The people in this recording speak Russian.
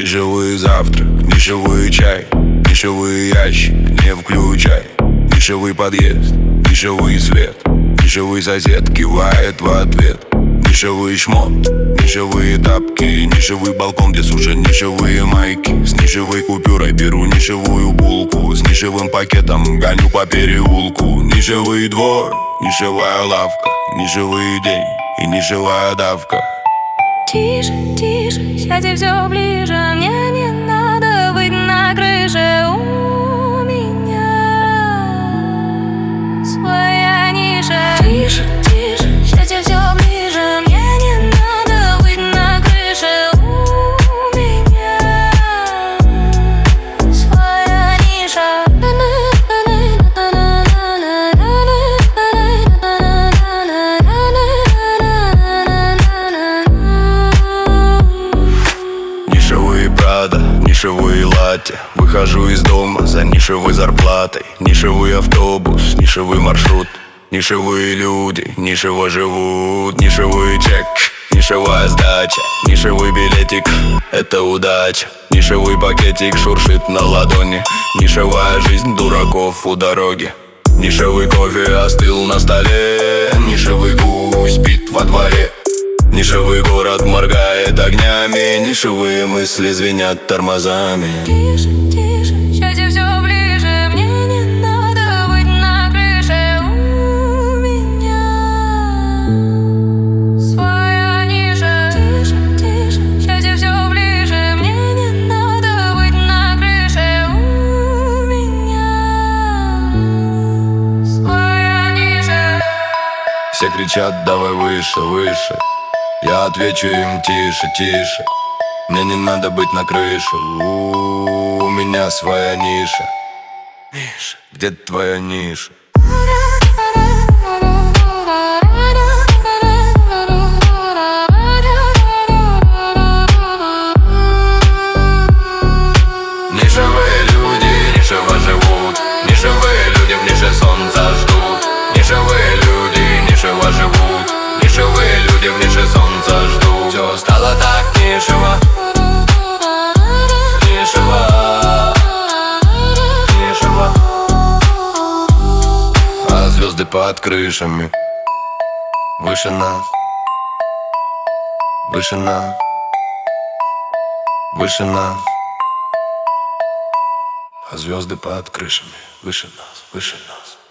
Нишевый завтрак, нишевый чай, нишевый ящик не включай. Нишевый подъезд, нишевый свет, нишевый сосед кивает в ответ. Нишевый шмот, нишевые тапки, нишевый балкон, где сушат нишевые майки. С нишевой купюрой беру нишевую булку, с нишевым пакетом гоню по переулку. Нишевый двор, нишевая лавка, нишевый день и нишевая давка. Тише, тише, сядь все ближе, мне не надо быть на крыше. У меня своя ниша. Тише, тише, сядь все ближе, мне не надо быть на крыше. У меня своя ниша. Нишевые Прада, нишевые латте. Выхожу из дома за нишевой зарплатой. Нишевый автобус, нишевый маршрут. Нишевые люди, нишево живут. Нишевый чек, нишевая сдача. Нишевый билетик, это удача. Нишевый пакетик шуршит на ладони. Нишевая жизнь дураков у дороги. Нишевый кофе остыл на столе. Нишевый гусь спит во дворе. Нишевый город моргает огнями. Нишевые мысли звенят тормозами. Тише, тише, сядь все ближе, мне не надо быть на крыше. У меня своя ниша. Тише, тише, сядь все ближе, мне не надо быть на крыше. У меня своя ниша. Все кричат: давай выше, выше. Я отвечу им: тише, тише. Мне не надо быть на крыше. У меня своя ниша. Ниша, где твоя ниша? Нишевые люди, нишево живут. Нишевые люди в нише солнца ждут. Нишевые люди, нишево живут. Нишевые люди в нише солнца ждут. Все стало так нишево. Нишево. Нишево. А звезды под крышами выше нас. Выше нас. Выше нас. А звезды под крышами выше нас. Выше нас.